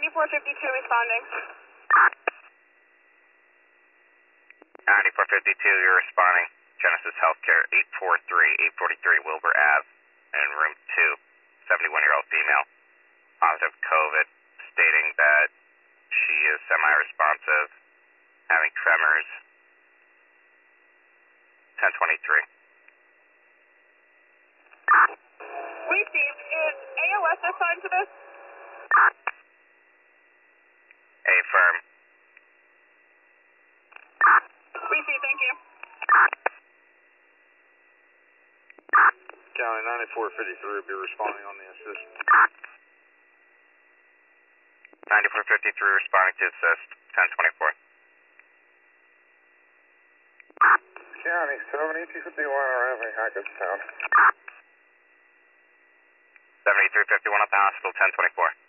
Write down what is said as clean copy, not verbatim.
responding. 9452, you're responding. Genesis Healthcare, 843 Wilbur Ave, in room 2, 71-year-old female, positive COVID, stating that she is semi-responsive, having tremors, 1023. Received. Is ALS assigned to this? Affirm. Received, thank you. County 9453 will be responding on the assist. 9453 responding to assist, 1024. County 7251 are having Hackettstown. 7351 at the hospital, 1024.